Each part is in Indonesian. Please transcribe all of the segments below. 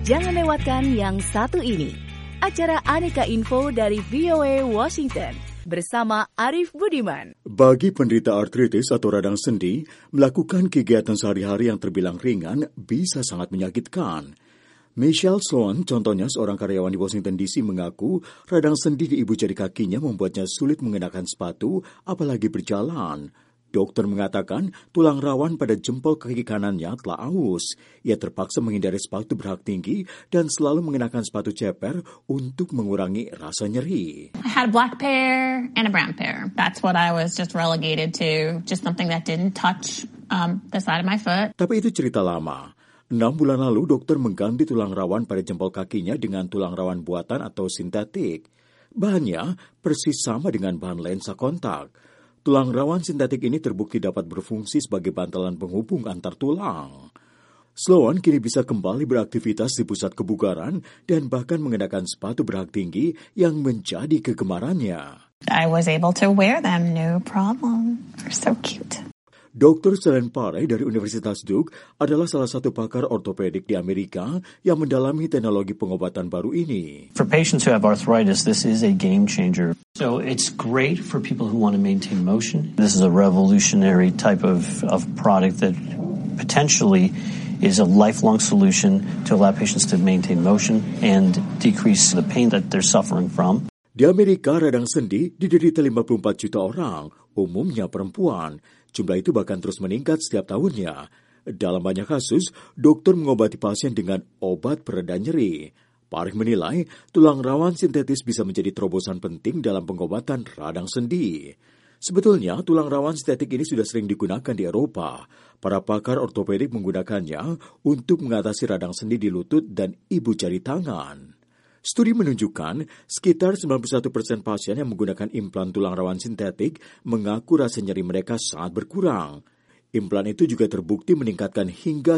Jangan lewatkan yang satu ini. Acara Aneka Info dari VOA Washington bersama Arif Budiman. Bagi penderita artritis atau radang sendi, melakukan kegiatan sehari-hari yang terbilang ringan bisa sangat menyakitkan. Michelle Sloan, contohnya seorang karyawan di Washington DC, mengaku radang sendi di ibu jari kakinya membuatnya sulit mengenakan sepatu, apalagi berjalan. Dokter mengatakan tulang rawan pada jempol kaki kanannya telah aus. Ia terpaksa menghindari sepatu berhak tinggi dan selalu mengenakan sepatu ceper untuk mengurangi rasa nyeri. I had a black pair and a brown pair. That's what I was just relegated to, just something that didn't touch the side of my foot. Tapi itu cerita lama. 6 bulan lalu dokter mengganti tulang rawan pada jempol kakinya dengan tulang rawan buatan atau sintetik. Bahannya persis sama dengan bahan lensa kontak. Tulang rawan sintetik ini terbukti dapat berfungsi sebagai bantalan penghubung antar tulang. Sloan kini bisa kembali beraktivitas di pusat kebugaran dan bahkan mengenakan sepatu berhak tinggi yang menjadi kegemarannya. I was able to wear them, no problem. They're so cute. Dr. Selen Pare dari Universitas Duke adalah salah satu pakar ortopedik di Amerika yang mendalami teknologi pengobatan baru ini. For patients who have arthritis, this is a game changer. So it's great for people who want to maintain motion. This is a revolutionary type of product that potentially is a lifelong solution to allow patients to maintain motion and decrease the pain that they're suffering from. Di Amerika, radang sendi diderita 54 juta orang, umumnya perempuan. Jumlah itu bahkan terus meningkat setiap tahunnya. Dalam banyak kasus, dokter mengobati pasien dengan obat pereda nyeri. Parih menilai, tulang rawan sintetis bisa menjadi terobosan penting dalam pengobatan radang sendi. Sebetulnya, tulang rawan sintetik ini sudah sering digunakan di Eropa. Para pakar ortopedik menggunakannya untuk mengatasi radang sendi di lutut dan ibu jari tangan. Studi menunjukkan sekitar 91% pasien yang menggunakan implan tulang rawan sintetik mengaku rasa nyeri mereka sangat berkurang. Implan itu juga terbukti meningkatkan hingga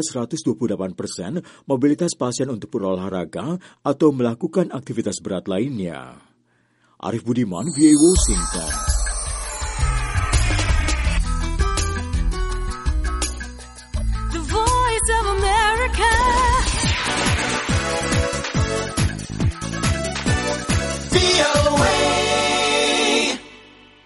128% mobilitas pasien untuk berolahraga atau melakukan aktivitas berat lainnya. Arif Budiman, VOA Washington. The Voice of America. VOA.